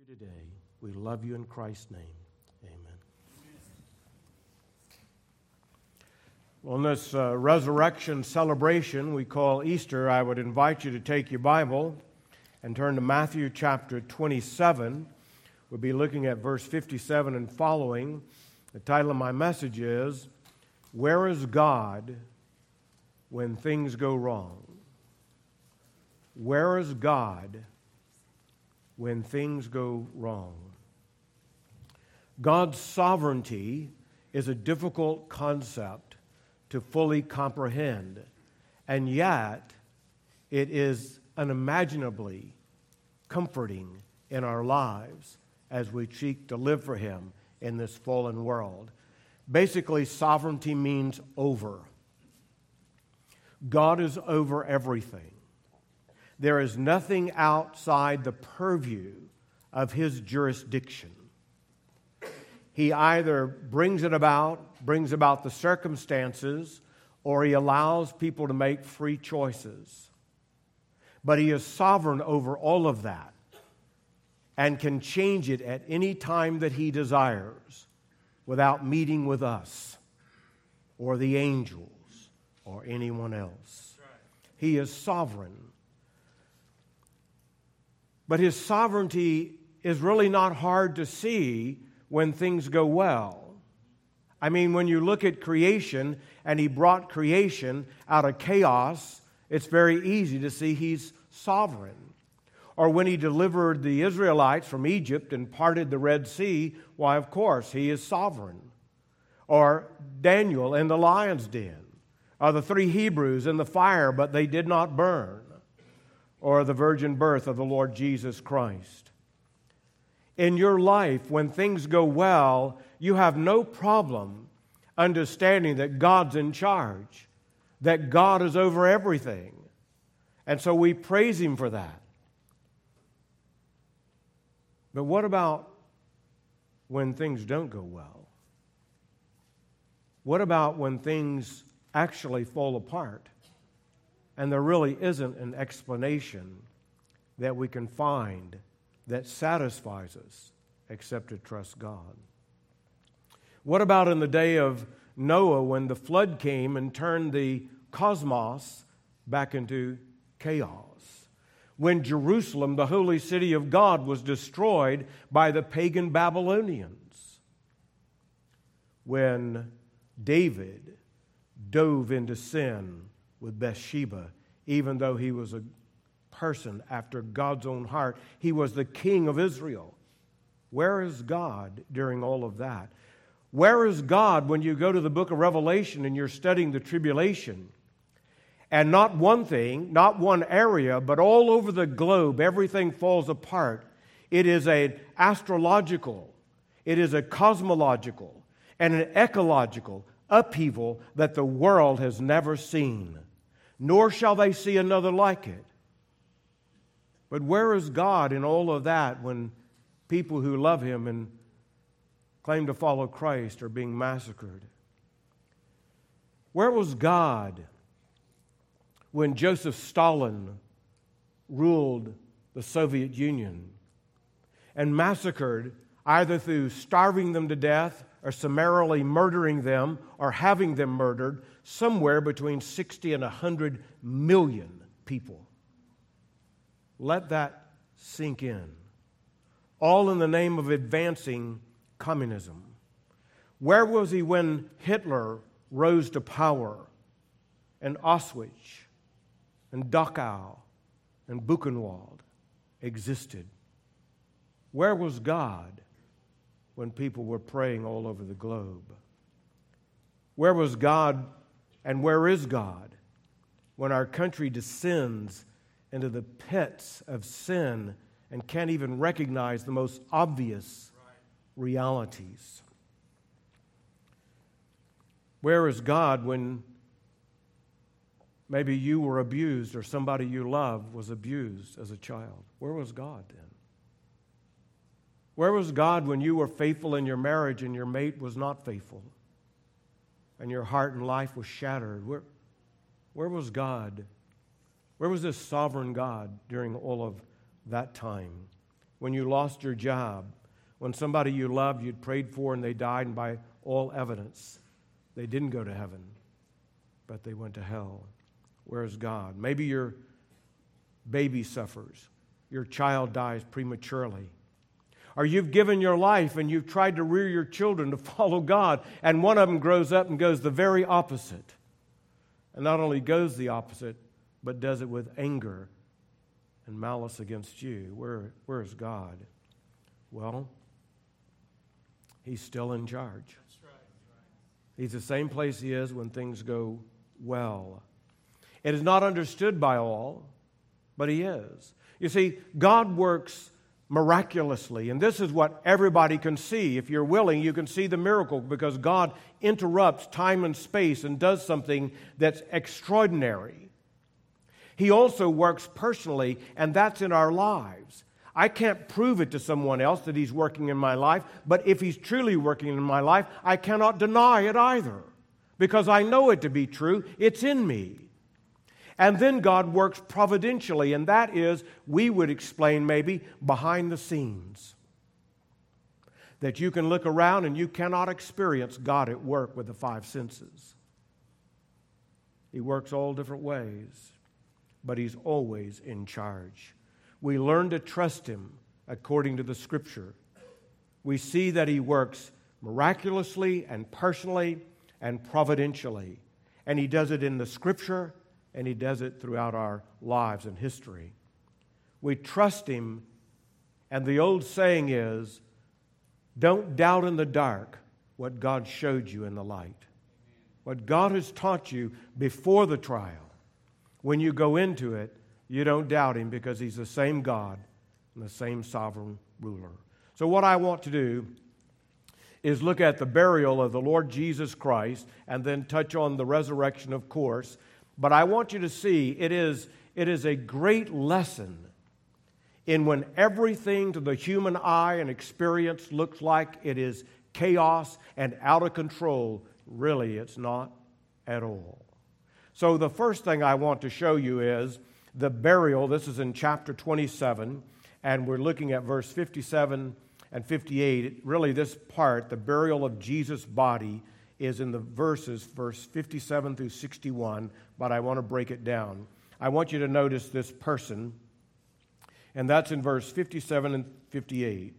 Today, we love you in Christ's name. Amen. Well, in this resurrection celebration we call Easter, I would invite you to take your Bible and turn to Matthew chapter 27. We'll be looking at verse 57 and following. The title of my message is, Where is God When Things Go Wrong? Where is God when things go wrong? God's sovereignty is a difficult concept to fully comprehend, and yet it is unimaginably comforting in our lives as we seek to live for Him in this fallen world. Basically, sovereignty means over. God is over everything. There is nothing outside the purview of His jurisdiction. He either brings about the circumstances, or He allows people to make free choices. But He is sovereign over all of that and can change it at any time that He desires without meeting with us or the angels or anyone else. He is sovereign. But His sovereignty is really not hard to see when things go well. I mean, when you look at creation and He brought creation out of chaos, it's very easy to see He's sovereign. Or when He delivered the Israelites from Egypt and parted the Red Sea, why, of course, He is sovereign. Or Daniel in the lion's den. Or the three Hebrews in the fire, but they did not burn. Or the virgin birth of the Lord Jesus Christ. In your life, when things go well, you have no problem understanding that God's in charge, that God is over everything. And so we praise Him for that. But what about when things don't go well? What about when things actually fall apart? And there really isn't an explanation that we can find that satisfies us except to trust God. What about in the day of Noah when the flood came and turned the cosmos back into chaos? When Jerusalem, the holy city of God, was destroyed by the pagan Babylonians? When David dove into sin with Bathsheba, even though he was a person after God's own heart. He was the king of Israel. Where is God during all of that? Where is God when you go to the book of Revelation and you're studying the tribulation? And not one thing, not one area, but all over the globe, everything falls apart. It is an astrological, it is a cosmological, and an ecological upheaval that the world has never seen. Nor shall they see another like it. But where is God in all of that when people who love Him and claim to follow Christ are being massacred? Where was God when Joseph Stalin ruled the Soviet Union and massacred, either through starving them to death or summarily murdering them or having them murdered, somewhere between 60 and 100 million people? Let that sink in. All in the name of advancing communism. Where was He when Hitler rose to power and Auschwitz and Dachau and Buchenwald existed? Where was God when people were praying all over the globe? Where was God and where is God when our country descends into the pits of sin and can't even recognize the most obvious realities? Where is God when maybe you were abused or somebody you love was abused as a child? Where was God then? Where was God when you were faithful in your marriage and your mate was not faithful and your heart and life was shattered? Where was God? Where was this sovereign God during all of that time? when you lost your job, when somebody you loved, you'd prayed for, and they died, and by all evidence, they didn't go to heaven, but they went to hell. Where's God? Maybe your baby suffers. Your child dies prematurely. Or you've given your life and you've tried to rear your children to follow God, and one of them grows up and goes the very opposite. And not only goes the opposite, but does it with anger and malice against you. Where is God? Well, He's still in charge. He's the same place He is when things go well. It is not understood by all, but He is. You see, God works miraculously, and this is what everybody can see. If you're willing, you can see the miracle, because God interrupts time and space and does something that's extraordinary. He also works personally, and that's in our lives. I can't prove it to someone else that He's working in my life, but if He's truly working in my life, I cannot deny it either, because I know it to be true. It's in me. And then God works providentially, and that is, we would explain maybe, behind the scenes. That you can look around and you cannot experience God at work with the five senses. He works all different ways, but He's always in charge. We learn to trust Him according to the Scripture. We see that He works miraculously and personally and providentially, and He does it in the Scripture, and He does it throughout our lives and history. We trust Him, and the old saying is, don't doubt in the dark what God showed you in the light. What God has taught you before the trial, when you go into it, you don't doubt Him, because He's the same God and the same sovereign ruler. So what I want to do is look at the burial of the Lord Jesus Christ, and then touch on the resurrection, of course. But I want you to see it is a great lesson in when everything to the human eye and experience looks like it is chaos and out of control. Really, it's not at all. So the first thing I want to show you is the burial. This is in chapter 27, and we're looking at verse 57 and 58. Really, this part, the burial of Jesus' body, is in the verse 57 through 61, but I want to break it down. I want you to notice this person, and that's in verse 57 and 58.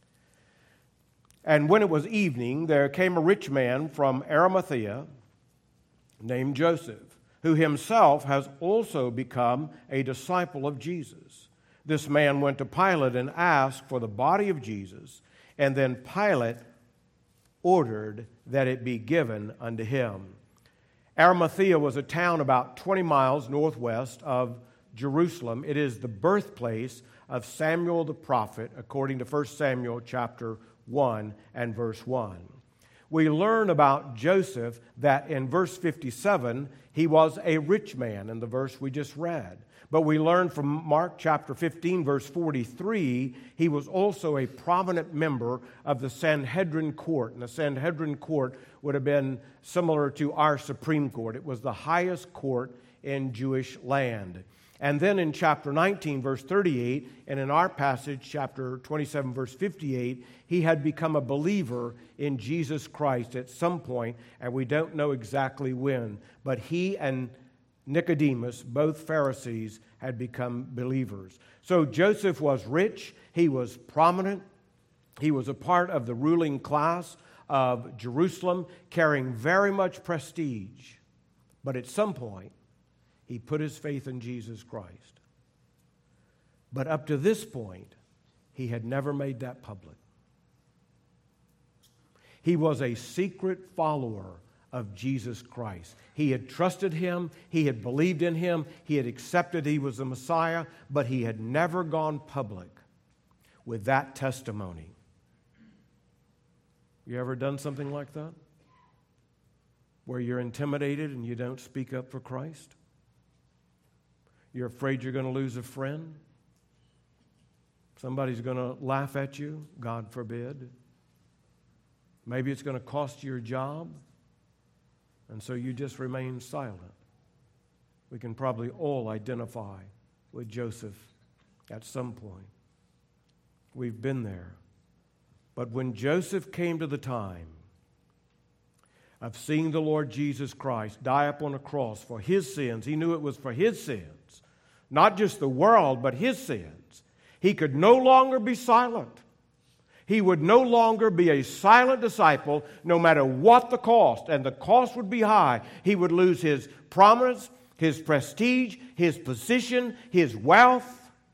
And when it was evening, there came a rich man from Arimathea named Joseph, who himself has also become a disciple of Jesus. This man went to Pilate and asked for the body of Jesus, and then Pilate ordered that it be given unto him. Arimathea was a town about 20 miles northwest of Jerusalem. It is the birthplace of Samuel the prophet, according to 1 Samuel chapter 1 and verse 1. We learn about Joseph that in verse 57, he was a rich man in the verse we just read. But we learn from Mark chapter 15, verse 43, he was also a prominent member of the Sanhedrin court. And the Sanhedrin court would have been similar to our Supreme Court. It was the highest court in Jewish land. And then in chapter 19, verse 38, and in our passage, chapter 27, verse 58, he had become a believer in Jesus Christ at some point, and we don't know exactly when. But he and Nicodemus, both Pharisees, had become believers. So Joseph was rich, he was prominent, he was a part of the ruling class of Jerusalem, carrying very much prestige. But at some point, he put his faith in Jesus Christ. But up to this point, he had never made that public. He was a secret follower of Jesus Christ. He had trusted Him, he had believed in Him, he had accepted He was the Messiah, but he had never gone public with that testimony. You ever done something like that? Where you're intimidated and you don't speak up for Christ? You're afraid you're going to lose a friend? Somebody's going to laugh at you, God forbid. Maybe it's going to cost you your job. And so you just remain silent. We can probably all identify with Joseph at some point. We've been there. But when Joseph came to the time of seeing the Lord Jesus Christ die upon a cross for his sins, he knew it was for his sins, not just the world, but his sins. He could no longer be silent. He would no longer be a silent disciple, no matter what the cost, and the cost would be high. He would lose his prominence, his prestige, his position, his wealth.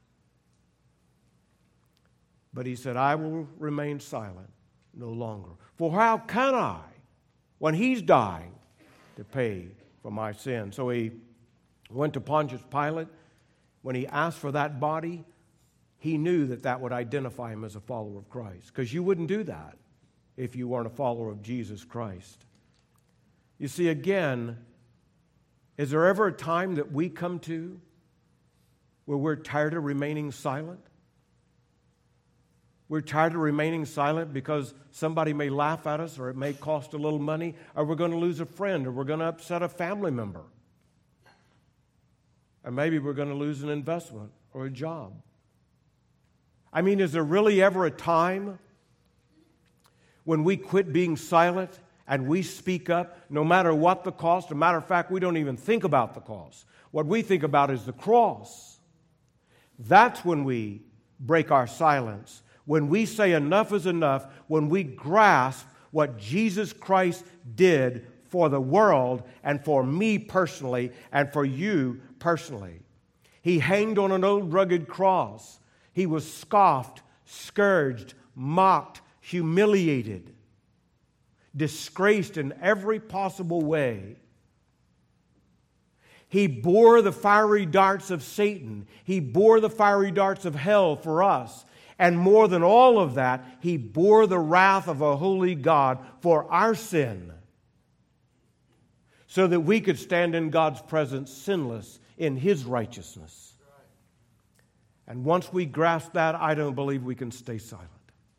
But he said, I will remain silent no longer. For how can I, when he's dying, to pay for my sin? So he went to Pontius Pilate. When he asked for that body, he knew that that would identify him as a follower of Christ. Because you wouldn't do that if you weren't a follower of Jesus Christ. You see, again, is there ever a time that we come to where we're tired of remaining silent? We're tired of remaining silent because somebody may laugh at us, or it may cost a little money, or we're going to lose a friend, or we're going to upset a family member. Or maybe we're going to lose an investment or a job. I mean, is there really ever a time when we quit being silent and we speak up no matter what the cost? As a matter of fact, we don't even think about the cost. What we think about is the cross. That's when we break our silence. When we say enough is enough, when we grasp what Jesus Christ did for the world and for me personally and for you personally. He hanged on an old rugged cross. He was scoffed, scourged, mocked, humiliated, disgraced in every possible way. He bore the fiery darts of Satan. He bore the fiery darts of hell for us. And more than all of that, he bore the wrath of a holy God for our sin, so that we could stand in God's presence sinless in his righteousness. And once we grasp that, I don't believe we can stay silent.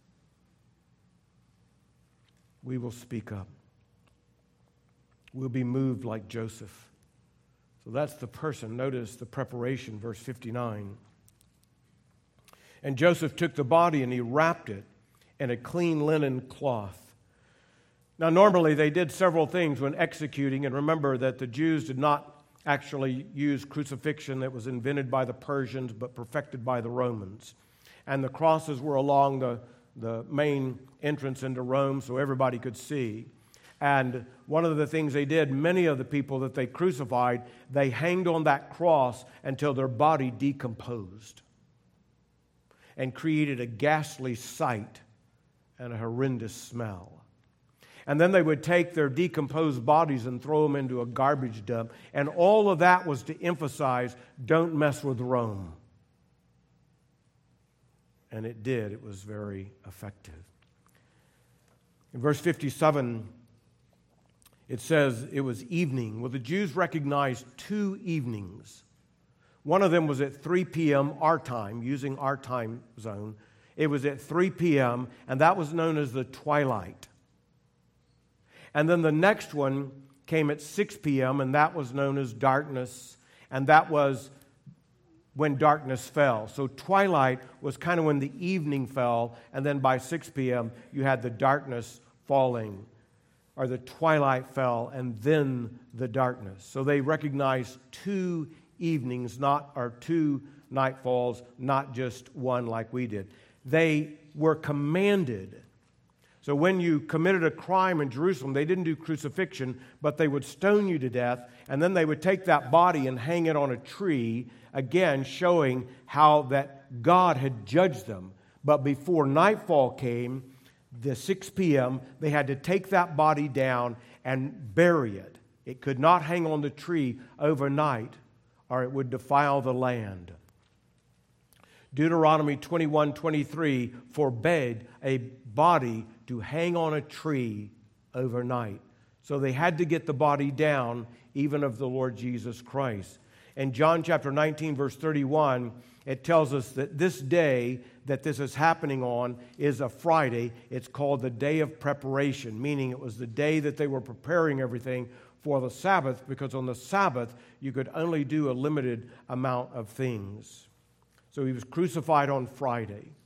We will speak up. We'll be moved like Joseph. So that's the person. Notice the preparation, verse 59. And Joseph took the body and he wrapped it in a clean linen cloth. Now, normally they did several things when executing, and remember that the Jews did not actually use crucifixion that was invented by the Persians but perfected by the Romans. And the crosses were along the main entrance into Rome so everybody could see. And one of the things they did, many of the people that they crucified, they hanged on that cross until their body decomposed and created a ghastly sight and a horrendous smell. And then they would take their decomposed bodies and throw them into a garbage dump. And all of that was to emphasize, don't mess with Rome. And it did. It was very effective. In verse 57, it says it was evening. Well, the Jews recognized two evenings. One of them was at 3 p.m. our time, using our time zone. It was at 3 p.m., and that was known as the twilight. And then the next one came at 6 p.m., and that was known as darkness, and that was when darkness fell. So twilight was kind of when the evening fell, and then by 6 p.m. you had the darkness falling, or the twilight fell, and then the darkness. So they recognized two evenings, or two nightfalls, not just one like we did. They were commanded. So when you committed a crime in Jerusalem, they didn't do crucifixion, but they would stone you to death, and then they would take that body and hang it on a tree, again showing how that God had judged them. But before nightfall came, the 6 p.m., they had to take that body down and bury it. It could not hang on the tree overnight, or it would defile the land. Deuteronomy 21:23 forbade a body to hang on a tree overnight. So they had to get the body down, even of the Lord Jesus Christ. In John chapter 19, verse 31, it tells us that this day that this is happening on is a Friday. It's called the Day of Preparation, meaning it was the day that they were preparing everything for the Sabbath, because on the Sabbath you could only do a limited amount of things. So he was crucified on Friday.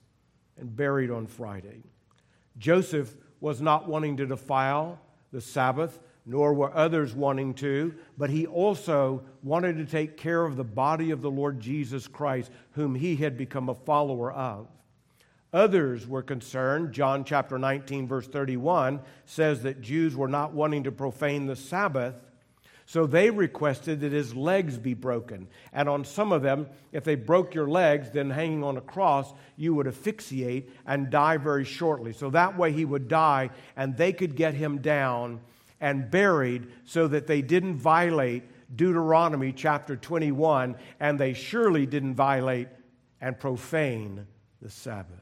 and buried on Friday. Joseph was not wanting to defile the Sabbath, nor were others wanting to, but he also wanted to take care of the body of the Lord Jesus Christ, whom he had become a follower of. Others were concerned. John chapter 19, verse 31 says that Jews were not wanting to profane the Sabbath, so they requested that his legs be broken. And on some of them, if they broke your legs, then hanging on a cross, you would asphyxiate and die very shortly. So that way he would die, and they could get him down and buried so that they didn't violate Deuteronomy chapter 21, and they surely didn't violate and profane the Sabbath.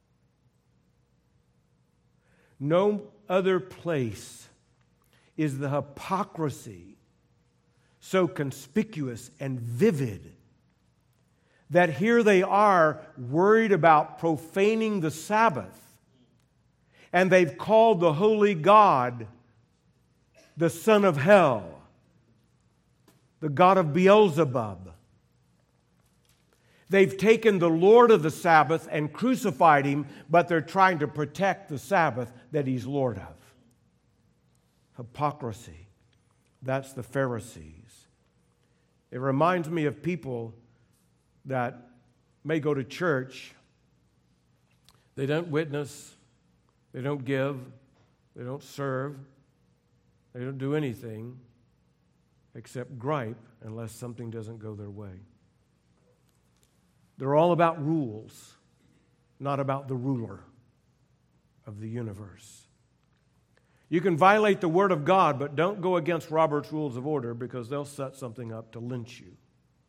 No other place is the hypocrisy so conspicuous and vivid that here they are worried about profaning the Sabbath, and they've called the holy God the son of hell, the god of Beelzebub. They've taken the Lord of the Sabbath and crucified him, but they're trying to protect the Sabbath that he's Lord of. Hypocrisy. That's the Pharisees. It reminds me of people that may go to church. They don't witness. They don't give. They don't serve. They don't do anything except gripe unless something doesn't go their way. They're all about rules, not about the ruler of the universe. You can violate the Word of God, but don't go against Robert's Rules of Order because they'll set something up to lynch you.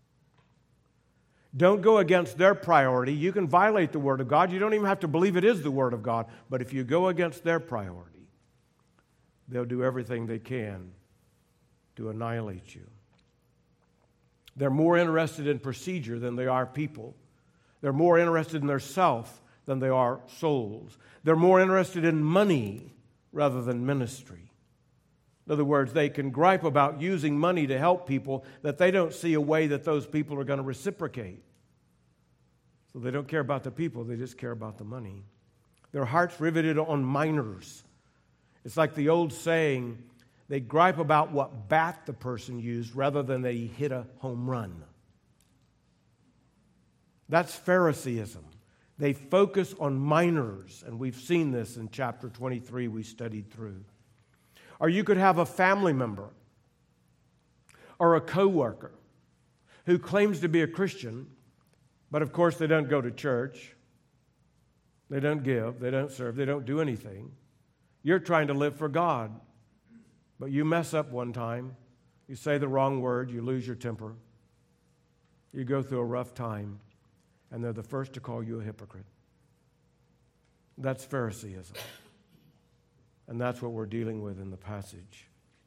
Don't go against their priority. You can violate the Word of God. You don't even have to believe it is the Word of God, but if you go against their priority, they'll do everything they can to annihilate you. They're more interested in procedure than they are people. They're more interested in their self than they are souls. They're more interested in money rather than ministry. In other words, they can gripe about using money to help people that they don't see a way that those people are going to reciprocate. So they don't care about the people, they just care about the money. Their heart's riveted on minors. It's like the old saying, they gripe about what bat the person used rather than that he hit a home run. That's Phariseeism. They focus on minors, and we've seen this in chapter 23 we studied through. Or you could have a family member or a coworker who claims to be a Christian, but of course they don't go to church, they don't give, they don't serve, they don't do anything. You're trying to live for God, but you mess up one time, you say the wrong word, you lose your temper, you go through a rough time, and they're the first to call you a hypocrite. That's Phariseeism. And that's what we're dealing with in the passage.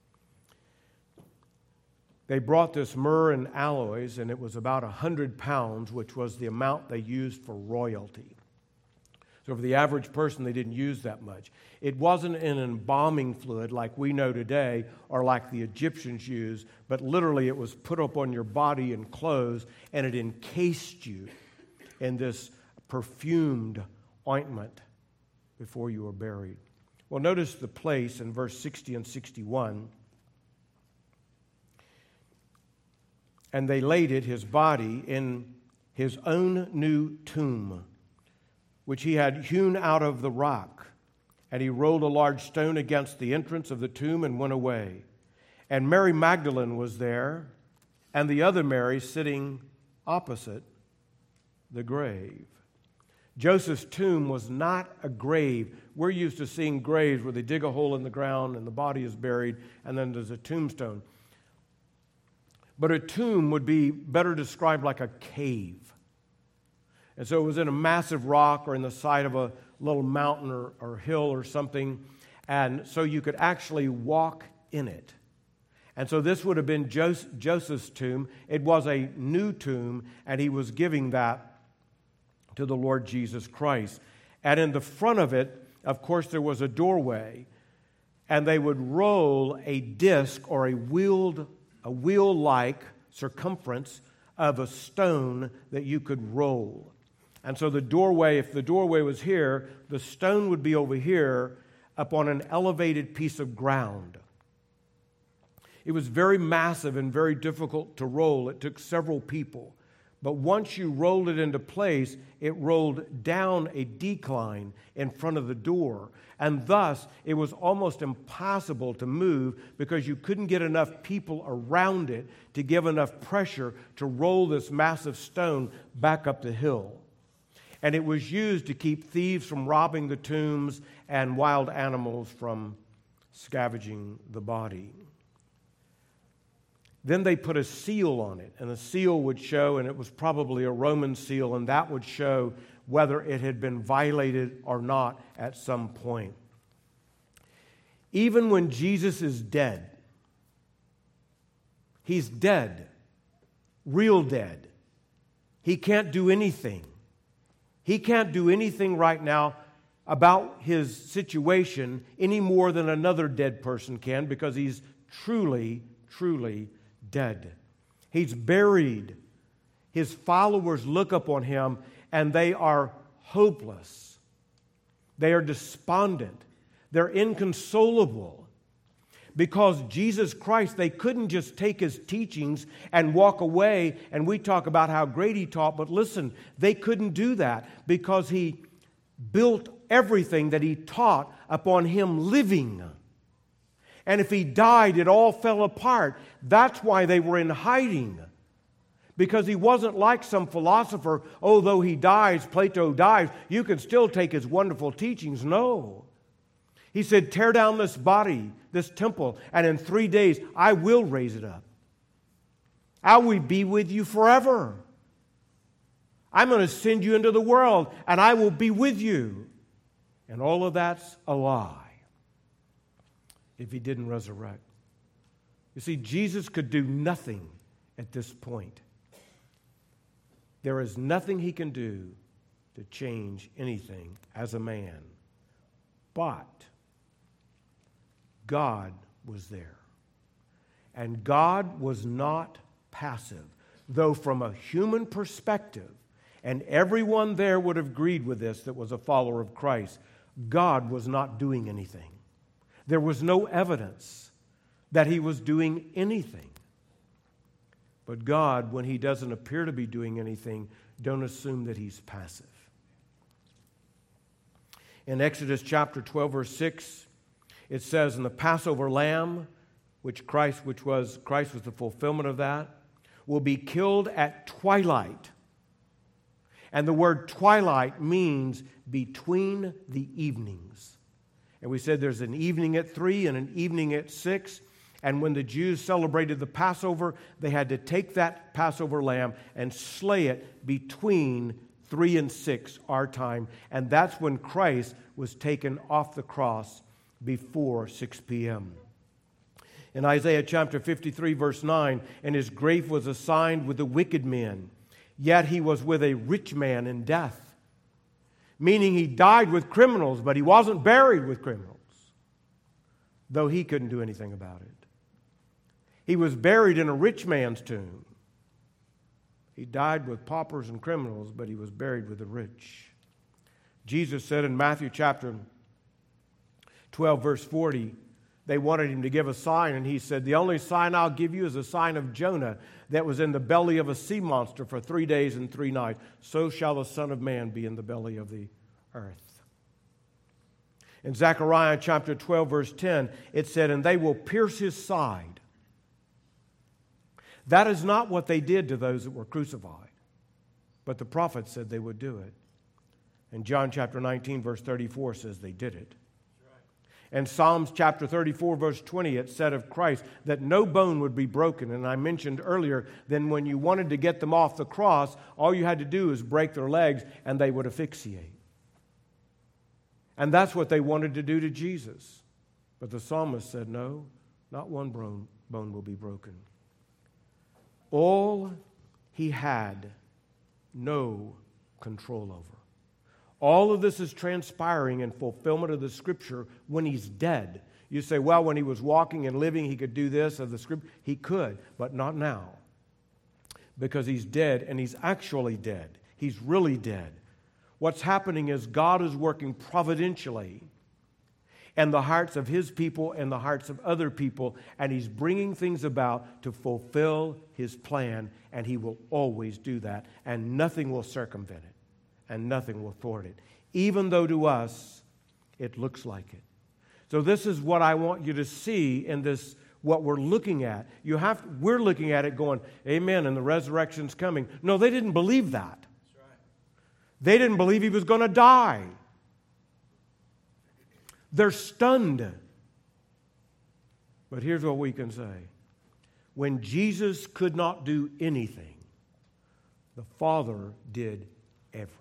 They brought this myrrh and aloes, and it was about 100 pounds, which was the amount they used for royalty. So for the average person, they didn't use that much. It wasn't an embalming fluid like we know today or like the Egyptians used, but literally it was put up on your body and clothes, and it encased you in this perfumed ointment before you were buried. Well, notice the place in verse 60 and 61. And they laid it, his body, in his own new tomb, which he had hewn out of the rock. And he rolled a large stone against the entrance of the tomb and went away. And Mary Magdalene was there, and the other Mary sitting opposite the grave. Joseph's tomb was not a grave. We're used to seeing graves where they dig a hole in the ground and the body is buried, and then there's a tombstone. But a tomb would be better described like a cave. And so it was in a massive rock or in the side of a little mountain or hill or something, and so you could actually walk in it. And so this would have been Joseph's tomb. It was a new tomb, and he was giving that to the Lord Jesus Christ. And in the front of it, of course, there was a doorway, and they would roll a disc or a wheel-like circumference of a stone that you could roll. And so the doorway, if the doorway was here, the stone would be over here up on an elevated piece of ground. It was very massive and very difficult to roll. It took several people. But once you rolled it into place, it rolled down a decline in front of the door. And thus, it was almost impossible to move because you couldn't get enough people around it to give enough pressure to roll this massive stone back up the hill. And it was used to keep thieves from robbing the tombs and wild animals from scavenging the body. Then they put a seal on it, and the seal would show, and it was probably a Roman seal, and that would show whether it had been violated or not at some point. Even when Jesus is dead, he's dead, real dead. He can't do anything. He can't do anything right now about his situation any more than another dead person can because he's truly, truly dead. He's buried. His followers look upon him and they are hopeless. They are despondent. They're inconsolable. Because Jesus Christ, they couldn't just take his teachings and walk away, and we talk about how great he taught, but listen, they couldn't do that because he built everything that he taught upon him living. And if he died, it all fell apart. That's why they were in hiding. Because he wasn't like some philosopher, oh, though he dies, Plato dies, you can still take his wonderful teachings. No. He said, tear down this body, this temple, and in 3 days I will raise it up. I will be with you forever. I'm going to send you into the world, and I will be with you. And all of that's a lie if he didn't resurrect. You see, Jesus could do nothing at this point. There is nothing he can do to change anything as a man. But God was there. And God was not passive, though from a human perspective, and everyone there would have agreed with this that was a follower of Christ, God was not doing anything. There was no evidence that he was doing anything. But God, when he doesn't appear to be doing anything, don't assume that he's passive. In Exodus chapter 12, verse 6, it says, "And the Passover lamb, which Christ was the fulfillment of that, will be killed at twilight." And the word twilight means between the evenings. And we said there's an evening at 3 and an evening at 6. And when the Jews celebrated the Passover, they had to take that Passover lamb and slay it between 3 and 6, our time. And that's when Christ was taken off the cross before 6 p.m. In Isaiah chapter 53, verse 9, "And his grave was assigned with the wicked men, yet he was with a rich man in death." Meaning he died with criminals, but he wasn't buried with criminals, though he couldn't do anything about it. He was buried in a rich man's tomb. He died with paupers and criminals, but he was buried with the rich. Jesus said in Matthew chapter 12, verse 40, they wanted him to give a sign, and he said, "The only sign I'll give you is a sign of Jonah that was in the belly of a sea monster for 3 days and 3 nights. So shall the Son of Man be in the belly of the earth." In Zechariah chapter 12, verse 10, it said, "And they will pierce his side." That is not what they did to those that were crucified, but the prophet said they would do it. And John chapter 19, verse 34 says they did it. In Psalms chapter 34, verse 20, it said of Christ that no bone would be broken. And I mentioned earlier that when you wanted to get them off the cross, all you had to do is break their legs and they would asphyxiate. And that's what they wanted to do to Jesus. But the psalmist said, no, not one bone will be broken. All he had no control over. All of this is transpiring in fulfillment of the Scripture when he's dead. You say, well, when he was walking and living, he could do this of the Scripture. He could, but not now. Because he's dead, and he's actually dead. He's really dead. What's happening is God is working providentially in the hearts of His people and the hearts of other people, and He's bringing things about to fulfill His plan, and He will always do that, and nothing will circumvent it, and nothing will thwart it, even though to us it looks like it. So this is what I want you to see in this, what we're looking at. We're looking at it going, amen, and the resurrection's coming. No, they didn't believe that. That's right. They didn't believe He was going to die. They're stunned. But here's what we can say. When Jesus could not do anything, the Father did everything.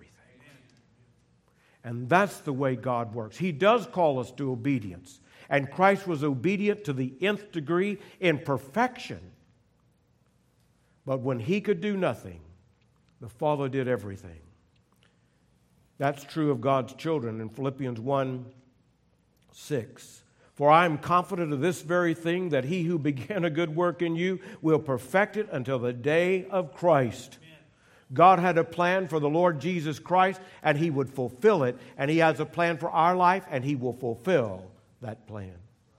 And that's the way God works. He does call us to obedience. And Christ was obedient to the nth degree in perfection. But when He could do nothing, the Father did everything. That's true of God's children in Philippians 1:6. For I am confident of this very thing, that He who began a good work in you will perfect it until the day of Christ. Amen. God had a plan for the Lord Jesus Christ, and He would fulfill it. And He has a plan for our life, and He will fulfill that plan.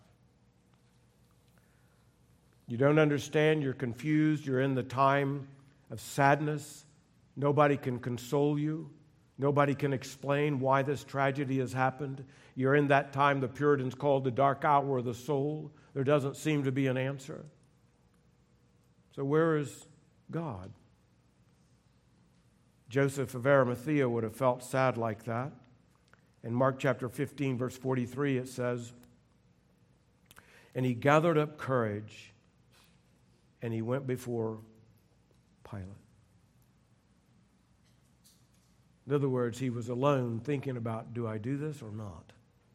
You don't understand, you're confused, you're in the time of sadness. Nobody can console you. Nobody can explain why this tragedy has happened. You're in that time the Puritans called the dark hour of the soul. There doesn't seem to be an answer. So where is God? Joseph of Arimathea would have felt sad like that. In Mark chapter 15, verse 43, it says, and he gathered up courage, and he went before Pilate. In other words, he was alone thinking about, do I do this or not?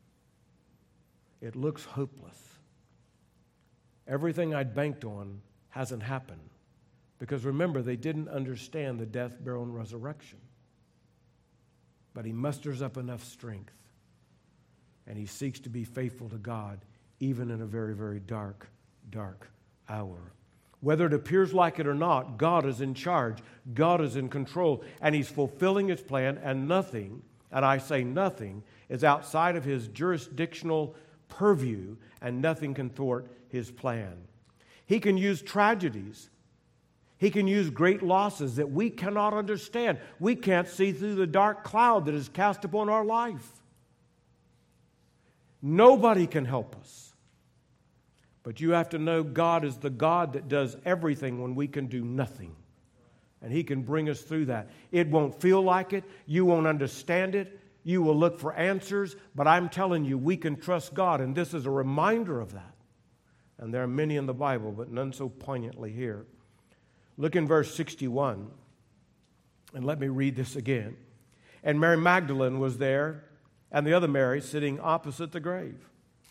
It looks hopeless. Everything I'd banked on hasn't happened. Because remember, they didn't understand the death, burial, and resurrection. But he musters up enough strength, and he seeks to be faithful to God, even in a very, very dark, dark hour. Whether it appears like it or not, God is in charge. God is in control, and He's fulfilling His plan, and nothing, and I say nothing, is outside of His jurisdictional purview, and nothing can thwart His plan. He can use tragedies. He can use great losses that we cannot understand. We can't see through the dark cloud that is cast upon our life. Nobody can help us. But you have to know God is the God that does everything when we can do nothing. And He can bring us through that. It won't feel like it. You won't understand it. You will look for answers. But I'm telling you, we can trust God. And this is a reminder of that. And there are many in the Bible, but none so poignantly here. Look in verse 61. And let me read this again. And Mary Magdalene was there, and the other Mary sitting opposite the grave.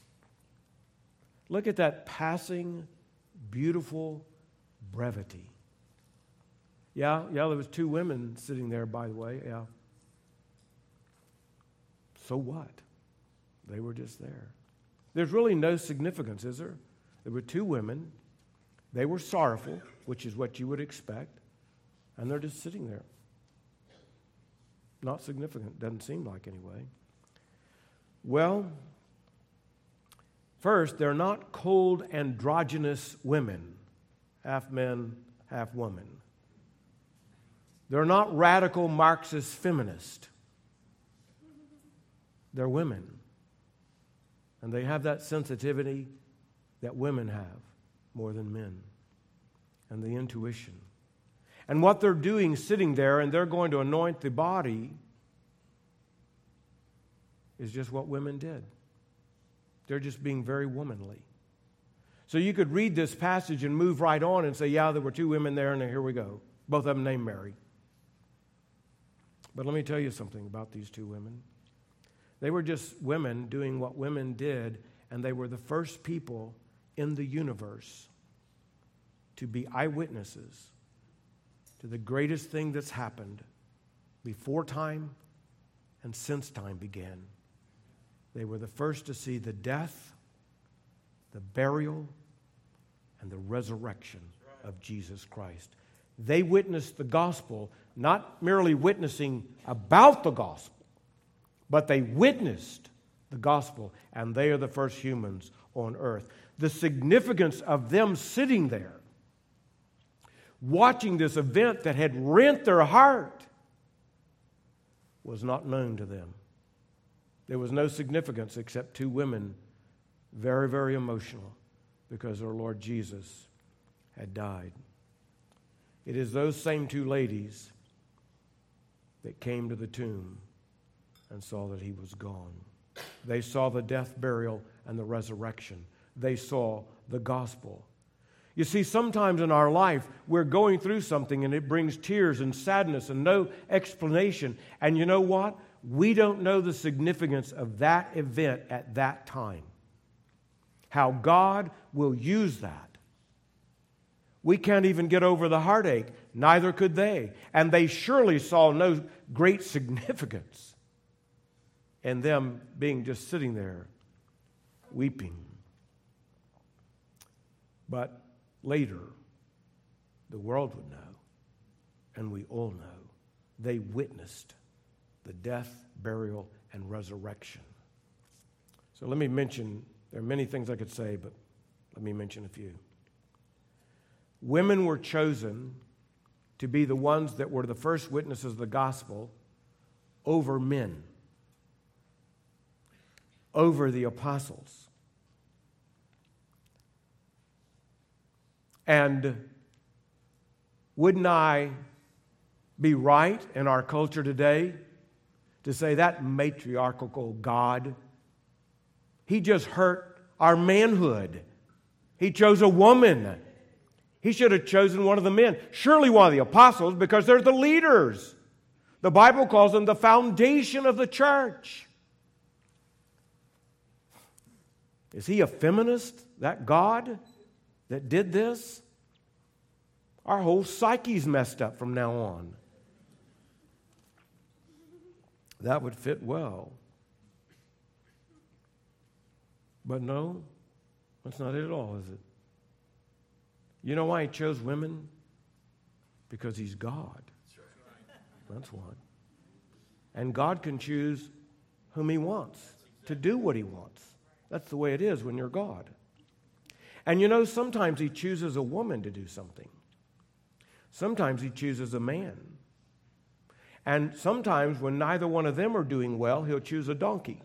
Look at that passing, beautiful brevity. Yeah, there was two women sitting there, by the way, yeah. So what? They were just there. There's really no significance, is there? There were two women. They were sorrowful, which is what you would expect, and they're just sitting there. Not significant, doesn't seem like anyway. Well, first, they're not cold, androgynous women, half men, half woman. They're not radical Marxist feminists. They're women. And they have that sensitivity that women have more than men, and the intuition. And what they're doing sitting there, and they're going to anoint the body, is just what women did. They're just being very womanly. So you could read this passage and move right on and say, yeah, there were two women there, and here we go. Both of them named Mary. But let me tell you something about these two women. They were just women doing what women did, and they were the first people in the universe to be eyewitnesses to the greatest thing that's happened before time and since time began. They were the first to see the death, the burial, and the resurrection of Jesus Christ. They witnessed the gospel, not merely witnessing about the gospel, but they witnessed the gospel, and they are the first humans on earth. The significance of them sitting there, watching this event that had rent their heart, was not known to them. There was no significance except two women, very, very emotional, because their Lord Jesus had died. It is those same two ladies that came to the tomb and saw that he was gone. They saw the death, burial, and the resurrection. They saw the gospel. You see, sometimes in our life, we're going through something and it brings tears and sadness and no explanation. And you know what? We don't know the significance of that event at that time. How God will use that. We can't even get over the heartache. Neither could they. And they surely saw no great significance in them being just sitting there weeping. But later, the world would know, and we all know, they witnessed the death, burial, and resurrection. So let me mention, there are many things I could say, but let me mention a few. Women were chosen to be the ones that were the first witnesses of the gospel over men, over the apostles. And wouldn't I be right in our culture today to say that matriarchal God, he just hurt our manhood. He chose a woman. He should have chosen one of the men. Surely one of the apostles, because they're the leaders. The Bible calls them the foundation of the church. Is he a feminist, that God that did this? Our whole psyche's messed up from now on. That would fit well. But no, that's not it at all, is it? You know why he chose women? Because he's God. That's why. And God can choose whom he wants to do what he wants. That's the way it is when you're God. And you know, sometimes he chooses a woman to do something. Sometimes he chooses a man. And sometimes when neither one of them are doing well, he'll choose a donkey.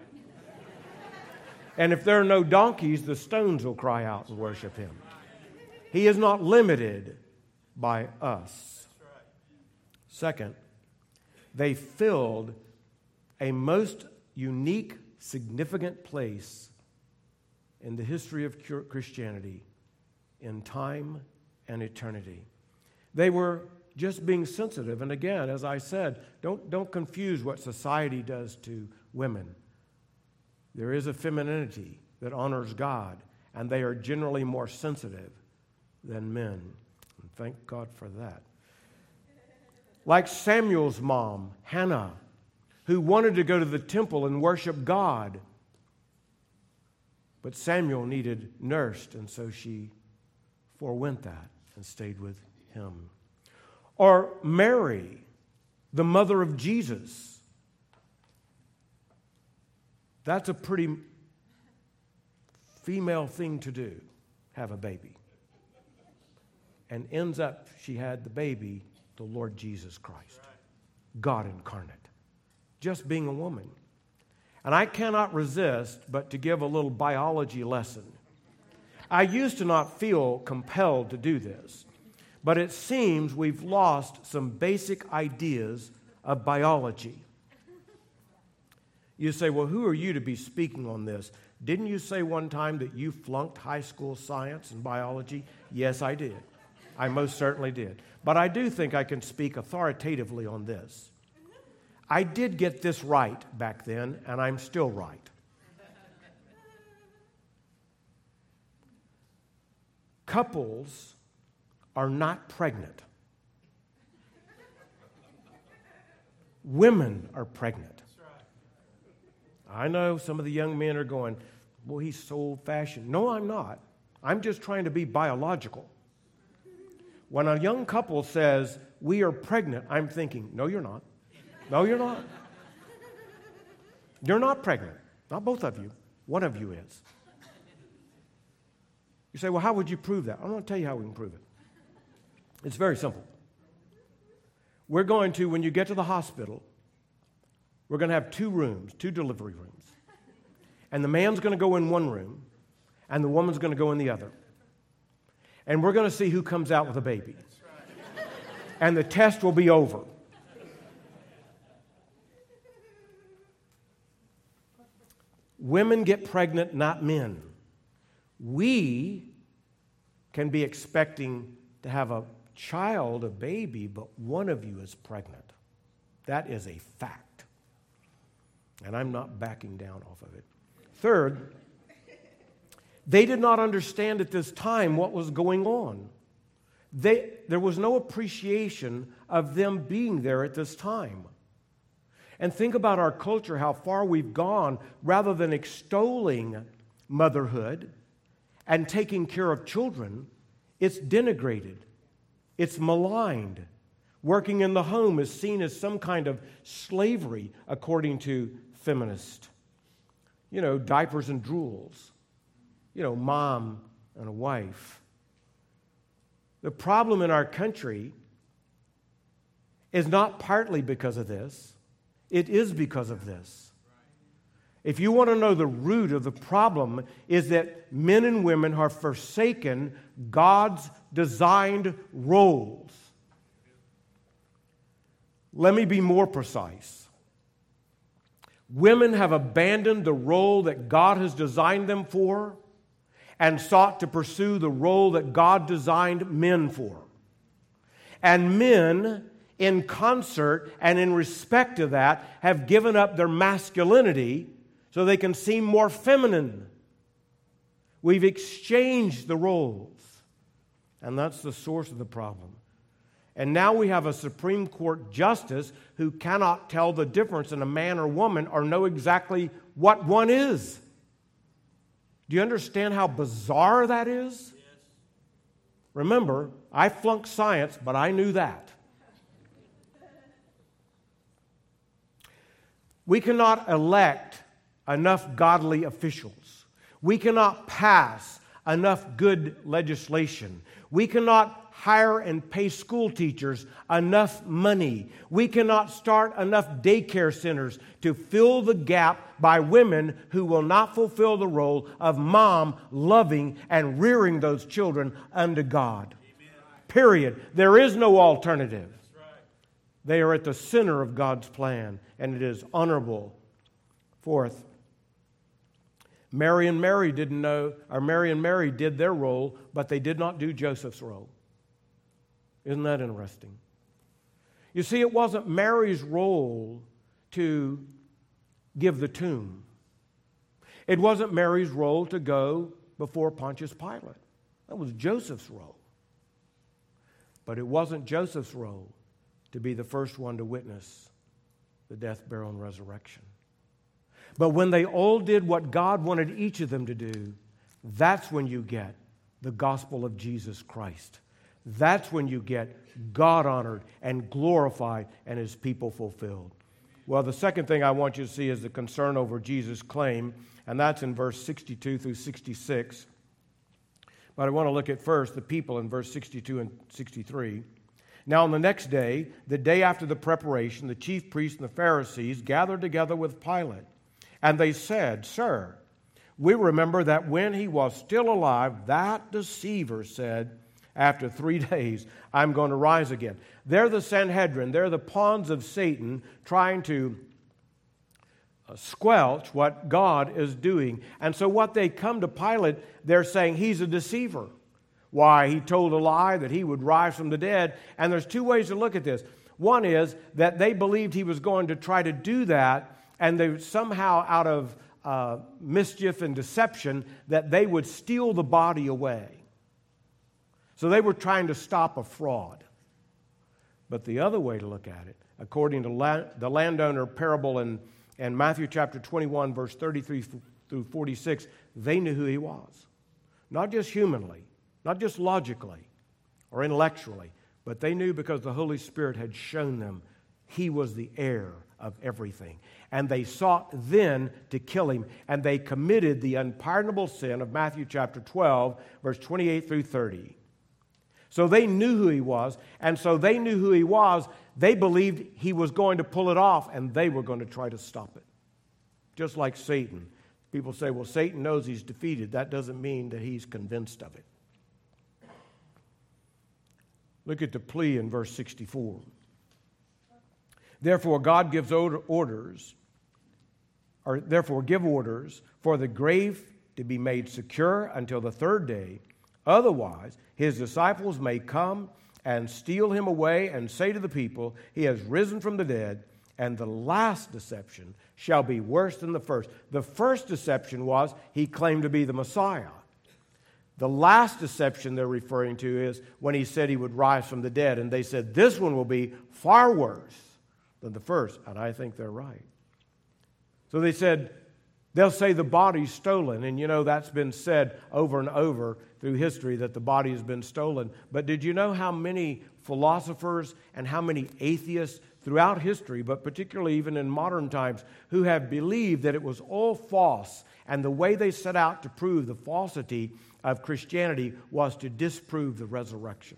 And if there are no donkeys, the stones will cry out and worship him. He is not limited by us. Second, they filled a most unique, significant place in the history of Christianity in time and eternity. They were just being sensitive. And again, as I said, don't confuse what society does to women. There is a femininity that honors God, and they are generally more sensitive than men. And thank God for that. Like Samuel's mom, Hannah, who wanted to go to the temple and worship God. But Samuel needed nursed, and so she forewent that and stayed with him. Or Mary, the mother of Jesus. That's a pretty female thing to do, have a baby. And ends up, she had the baby, the Lord Jesus Christ, God incarnate, just being a woman. And I cannot resist but to give a little biology lesson. I used to not feel compelled to do this, but it seems we've lost some basic ideas of biology. You say, well, who are you to be speaking on this? Didn't you say one time that you flunked high school science and biology? Yes, I did. I most certainly did. But I do think I can speak authoritatively on this. I did get this right back then, and I'm still right. Couples are not pregnant. Women are pregnant. I know some of the young men are going, well, he's so old-fashioned. No, I'm not. I'm just trying to be biological. When a young couple says, we are pregnant, I'm thinking, no, you're not. No, you're not. You're not pregnant. Not both of you. One of you is. You say, well, how would you prove that? I'm going to tell you how we can prove it. It's very simple. We're going to, when you get to the hospital, we're going to have 2 rooms, 2 delivery rooms. And the man's going to go in one room, and the woman's going to go in the other. And we're going to see who comes out with a baby. And the test will be over. Women get pregnant, not men. We can be expecting to have a child, a baby, but one of you is pregnant. That is a fact. And I'm not backing down off of it. Third, they did not understand at this time what was going on. There was no appreciation of them being there at this time. And think about our culture, how far we've gone, rather than extolling motherhood and taking care of children, it's denigrated. It's maligned. Working in the home is seen as some kind of slavery, according to feminists. Diapers and drools. Mom and a wife. The problem in our country is not partly because of this. It is because of this. If you want to know the root of the problem, is that men and women have forsaken God's designed roles. Let me be more precise. Women have abandoned the role that God has designed them for and sought to pursue the role that God designed men for. And men, in concert and in respect to that, have given up their masculinity so they can seem more feminine. We've exchanged the roles. And that's the source of the problem. And now we have a Supreme Court justice who cannot tell the difference in a man or woman or know exactly what one is. Do you understand how bizarre that is? Yes. Remember, I flunked science, but I knew that. We cannot elect enough godly officials. We cannot pass enough good legislation. We cannot hire and pay school teachers enough money. We cannot start enough daycare centers to fill the gap by women who will not fulfill the role of mom, loving and rearing those children unto God. Amen. Period. There is no alternative. Right. They are at the center of God's plan, and it is honorable. Fourth, Mary and Mary did their role, but they did not do Joseph's role. Isn't that interesting? You see, it wasn't Mary's role to give the tomb. It wasn't Mary's role to go before Pontius Pilate. That was Joseph's role. But it wasn't Joseph's role to be the first one to witness the death, burial, and resurrection. But when they all did what God wanted each of them to do, that's when you get the gospel of Jesus Christ. That's when you get God honored and glorified and His people fulfilled. Well, the second thing I want you to see is the concern over Jesus' claim, and that's in verse 62 through 66. But I want to look at first the people in verse 62 and 63. Now on the next day, the day after the preparation, the chief priests and the Pharisees gathered together with Pilate. And they said, Sir, we remember that when he was still alive, that deceiver said, after 3 days, I'm going to rise again. They're the Sanhedrin. They're the pawns of Satan trying to squelch what God is doing. And so what they come to Pilate, they're saying he's a deceiver. Why? He told a lie that he would rise from the dead. And there's 2 ways to look at this. One is that they believed he was going to try to do that, and they somehow, out of mischief and deception, that they would steal the body away. So they were trying to stop a fraud. But the other way to look at it, according to the landowner parable in Matthew chapter 21, verse 33 through 46, they knew who he was. Not just humanly, not just logically, or intellectually, but they knew because the Holy Spirit had shown them he was the heir of everything. And they sought then to kill him, and they committed the unpardonable sin of Matthew chapter 12, verse 28 through 30. So they knew who he was, and so they knew who he was. They believed he was going to pull it off, and they were going to try to stop it. Just like Satan. People say, well, Satan knows he's defeated. That doesn't mean that he's convinced of it. Look at the plea in verse 64. Therefore, God gives orders, or therefore give orders for the grave to be made secure until the third day. Otherwise, his disciples may come and steal him away and say to the people, he has risen from the dead, and the last deception shall be worse than the first. The first deception was he claimed to be the Messiah. The last deception they're referring to is when he said he would rise from the dead, and they said this one will be far worse than the first, and I think they're right. So they said, they'll say the body's stolen, and you know that's been said over and over through history that the body has been stolen. But did you know how many philosophers and how many atheists throughout history, but particularly even in modern times, who have believed that it was all false, and the way they set out to prove the falsity of Christianity was to disprove the resurrection?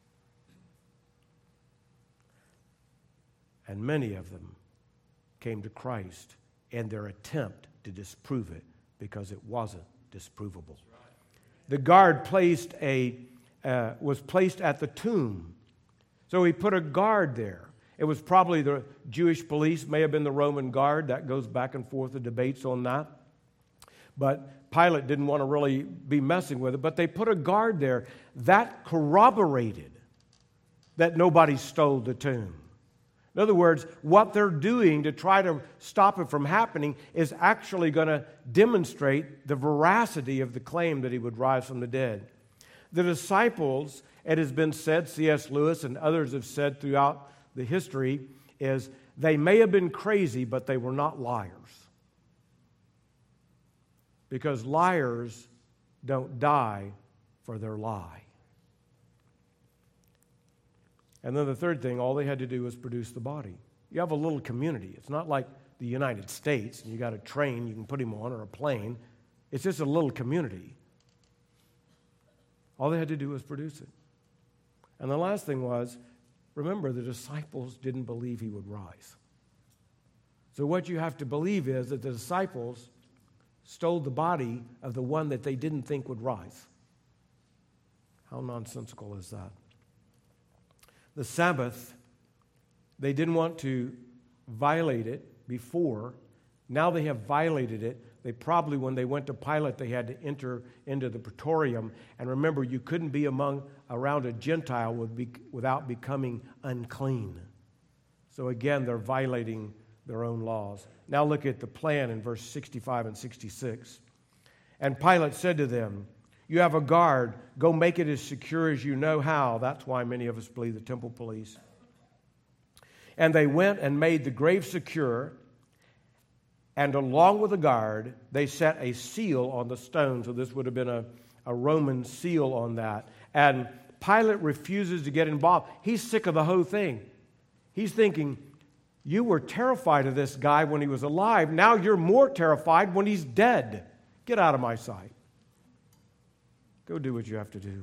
And many of them came to Christ in their attempt to disprove it because it wasn't disprovable. The guard was placed at the tomb. So he put a guard there. It was probably the Jewish police, may have been the Roman guard. That goes back and forth, the debates on that. But Pilate didn't want to really be messing with it. But they put a guard there. That corroborated that nobody stole the tomb. In other words, what they're doing to try to stop it from happening is actually going to demonstrate the veracity of the claim that he would rise from the dead. The disciples, it has been said, C.S. Lewis and others have said throughout the history, is they may have been crazy, but they were not liars. Because liars don't die for their lie. And then the third thing, all they had to do was produce the body. You have a little community. It's not like the United States, and you got a train you can put him on or a plane. It's just a little community. All they had to do was produce it. And the last thing was, remember, the disciples didn't believe he would rise. So what you have to believe is that the disciples stole the body of the one that they didn't think would rise. How nonsensical is that? The Sabbath, they didn't want to violate it before. Now they have violated it. They probably, when they went to Pilate, they had to enter into the praetorium. And remember, you couldn't be around a Gentile without becoming unclean. So again, they're violating their own laws. Now look at the plan in verse 65 and 66. And Pilate said to them, you have a guard. Go make it as secure as you know how. That's why many of us believe the temple police. And they went and made the grave secure. And along with the guard, they set a seal on the stone. So this would have been a Roman seal on that. And Pilate refuses to get involved. He's sick of the whole thing. He's thinking, you were terrified of this guy when he was alive. Now you're more terrified when he's dead. Get out of my sight. Go do what you have to do.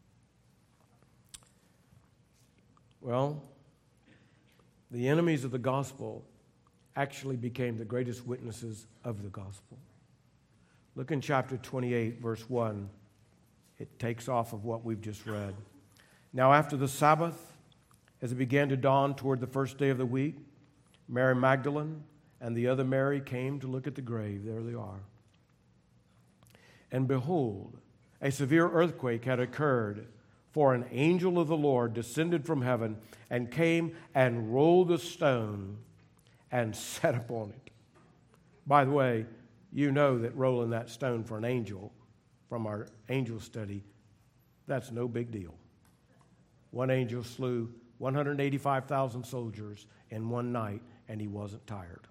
Well, the enemies of the gospel actually became the greatest witnesses of the gospel. Look in chapter 28, verse 1. It takes off of what we've just read. Now after the Sabbath, as it began to dawn toward the first day of the week, Mary Magdalene and the other Mary came to look at the grave. There they are. And behold, a severe earthquake had occurred, for an angel of the Lord descended from heaven and came and rolled the stone and sat upon it. By the way, you know that rolling that stone for an angel, from our angel study, that's no big deal. One angel slew 185,000 soldiers in one night, and he wasn't tired.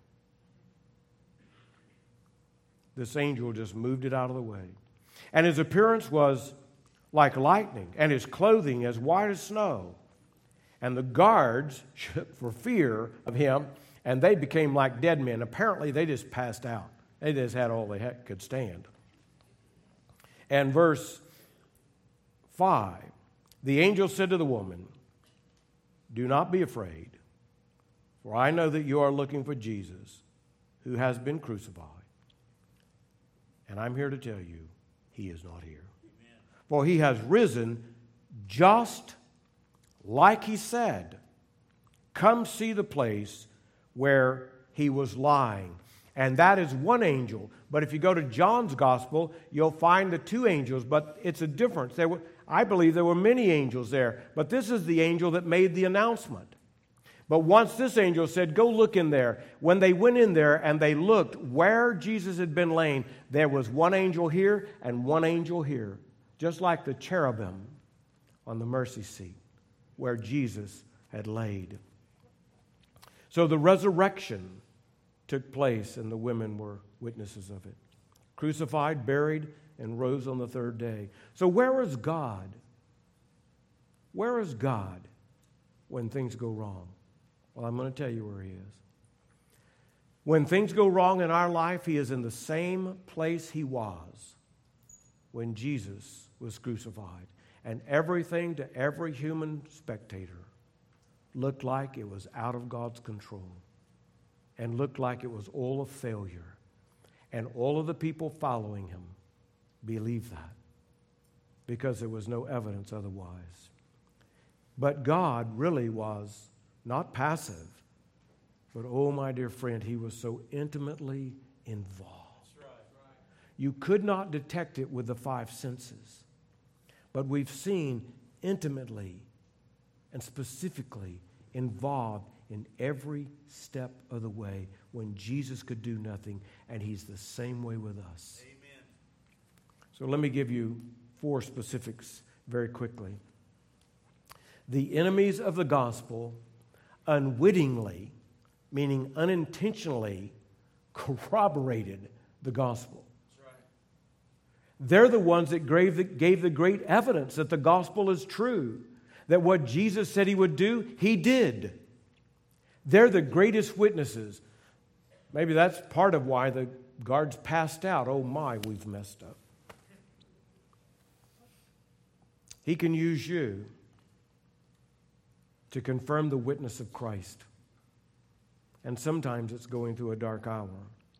This angel just moved it out of the way. And his appearance was like lightning, and his clothing as white as snow. And the guards shook for fear of him, and they became like dead men. Apparently, they just passed out. They just had all they could stand. And verse 5, the angel said to the woman, "Do not be afraid, for I know that you are looking for Jesus, who has been crucified. And I'm here to tell you, he is not here. Amen. For he has risen just like he said. Come see the place where he was lying." And that is one angel. But if you go to John's gospel, you'll find the two angels, but it's a difference. I believe there were many angels there, but this is the angel that made the announcement. But once this angel said, "Go look in there," when they went in there and they looked where Jesus had been laying, there was one angel here and one angel here, just like the cherubim on the mercy seat where Jesus had laid. So the resurrection took place, and the women were witnesses of it. Crucified, buried, and rose on the third day. So where is God? Where is God when things go wrong? Well, I'm going to tell you where he is. When things go wrong in our life, he is in the same place he was when Jesus was crucified. And everything to every human spectator looked like it was out of God's control and looked like it was all a failure. And all of the people following him believed that because there was no evidence otherwise. But God really was not passive, but oh, my dear friend, he was so intimately involved. That's right. You could not detect it with the five senses, but we've seen intimately and specifically involved in every step of the way when Jesus could do nothing, and he's the same way with us. Amen. So let me give you 4 specifics very quickly. The enemies of the gospel unwittingly, meaning unintentionally, corroborated the gospel. That's right. They're the ones that gave the great evidence that the gospel is true, that what Jesus said he would do, he did. They're the greatest witnesses. Maybe that's part of why the guards passed out. Oh my, we've messed up. He can use you to confirm the witness of Christ. And sometimes it's going through a dark hour.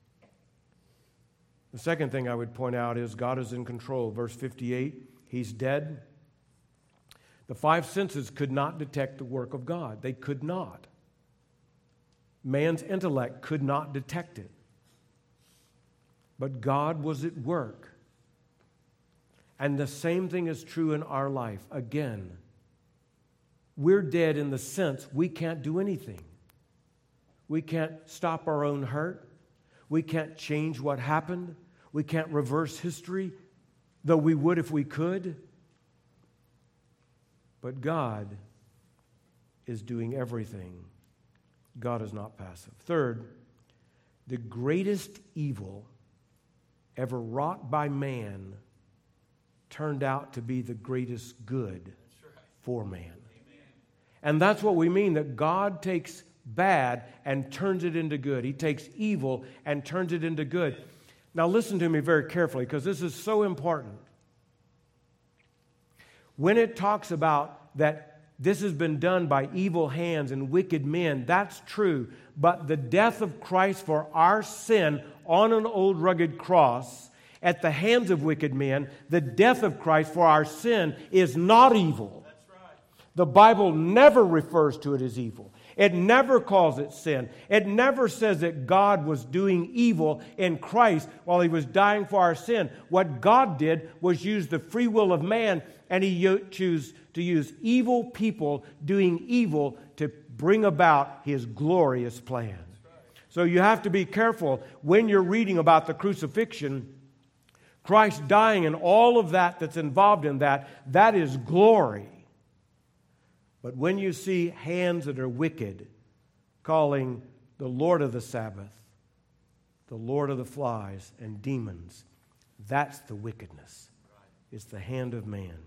The second thing I would point out is God is in control. Verse 58, he's dead. The 5 senses could not detect the work of God. They could not. Man's intellect could not detect it. But God was at work. And the same thing is true in our life. Again, we're dead in the sense we can't do anything. We can't stop our own hurt. We can't change what happened. We can't reverse history, though we would if we could. But God is doing everything. God is not passive. Third, the greatest evil ever wrought by man turned out to be the greatest good for man. Amen. And that's what we mean, that God takes bad and turns it into good. He takes evil and turns it into good. Now listen to me very carefully, because this is so important. When it talks about that this has been done by evil hands and wicked men, that's true. But the death of Christ for our sin on an old rugged cross at the hands of wicked men, the death of Christ for our sin is not evil. That's right. The Bible never refers to it as evil. It never calls it sin. It never says that God was doing evil in Christ while he was dying for our sin. What God did was use the free will of man, and he chose to use evil people doing evil to bring about his glorious plan. So you have to be careful when you're reading about the crucifixion, Christ dying and all of that that's involved in that, that is glory. But when you see hands that are wicked, calling the Lord of the Sabbath, the Lord of the flies and demons, that's the wickedness. It's the hand of man.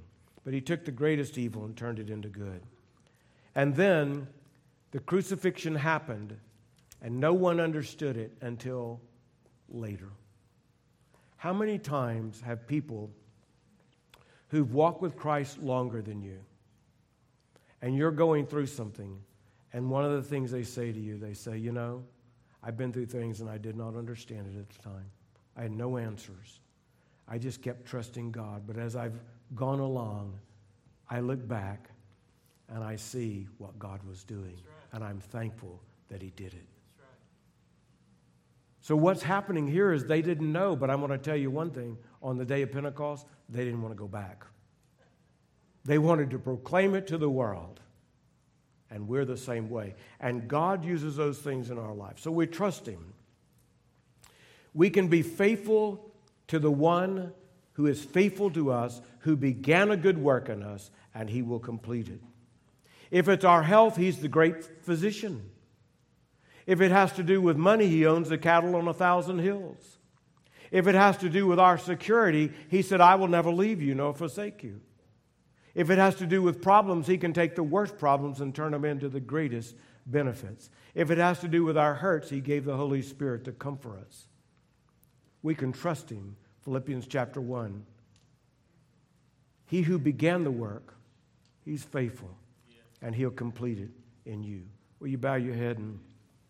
But he took the greatest evil and turned it into good. And then the crucifixion happened, and no one understood it until later. How many times have people who've walked with Christ longer than you, and you're going through something, and one of the things they say to you, they say, you know, I've been through things and I did not understand it at the time. I had no answers. I just kept trusting God. But as I've gone along, I look back and I see what God was doing. Right. And I'm thankful that he did it. Right. So what's happening here is they didn't know, but I'm going to tell you one thing. On the day of Pentecost, they didn't want to go back. They wanted to proclaim it to the world. And we're the same way. And God uses those things in our life. So we trust him. We can be faithful to the one who is faithful to us, who began a good work in us, and he will complete it. If it's our health, he's the great physician. If it has to do with money, he owns the cattle on 1,000 hills. If it has to do with our security, he said, I will never leave you nor forsake you. If it has to do with problems, he can take the worst problems and turn them into the greatest benefits. If it has to do with our hurts, he gave the Holy Spirit to comfort us. We can trust him. Philippians chapter 1. He who began the work, he's faithful, and he'll complete it in you. Will you bow your head? And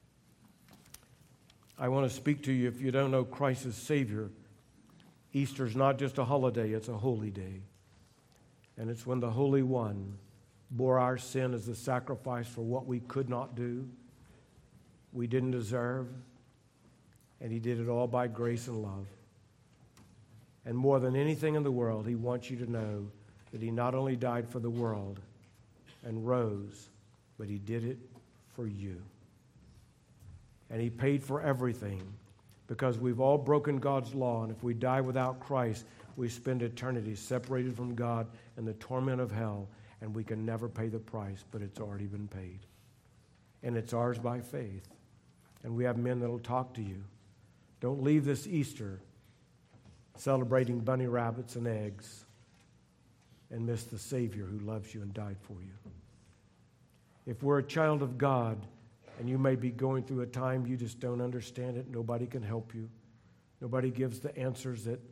I want to speak to you. If you don't know Christ as Savior, Easter's not just a holiday, it's a holy day. And it's when the Holy One bore our sin as a sacrifice for what we could not do, we didn't deserve, and he did it all by grace and love. And more than anything in the world, he wants you to know that he not only died for the world and rose, but he did it for you. And he paid for everything because we've all broken God's law, and if we die without Christ, we spend eternity separated from God in the torment of hell, and we can never pay the price, but it's already been paid. And it's ours by faith. And we have men that will talk to you. Don't leave this Easter celebrating bunny rabbits and eggs and miss the Savior who loves you and died for you. If we're a child of God and you may be going through a time you just don't understand it, nobody can help you. Nobody gives the answers that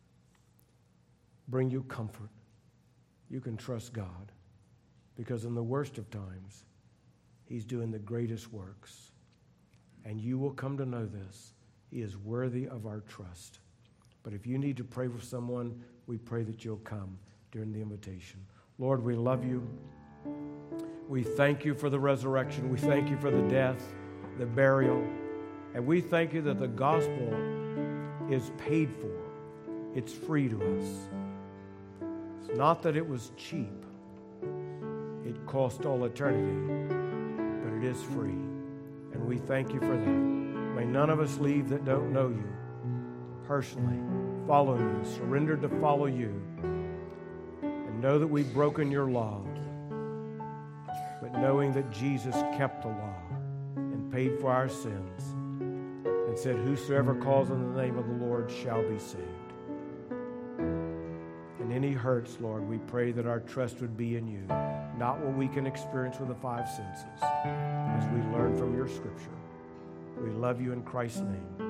bring you comfort. You can trust God because in the worst of times, he's doing the greatest works. And you will come to know this. He is worthy of our trust. But if you need to pray for someone, we pray that you'll come during the invitation. Lord, we love you. We thank you for the resurrection. We thank you for the death, the burial. And we thank you that the gospel is paid for. It's free to us. It's not that it was cheap. It cost all eternity, but it is free. And we thank you for that. May none of us leave that don't know you personally, follow you, surrender to follow you, and know that we've broken your law, but knowing that Jesus kept the law and paid for our sins and said, whosoever calls on the name of the Lord shall be saved. And any hurts, Lord, we pray that our trust would be in you, not what we can experience with the five senses, as we learn from your scripture. We love you in Christ's name.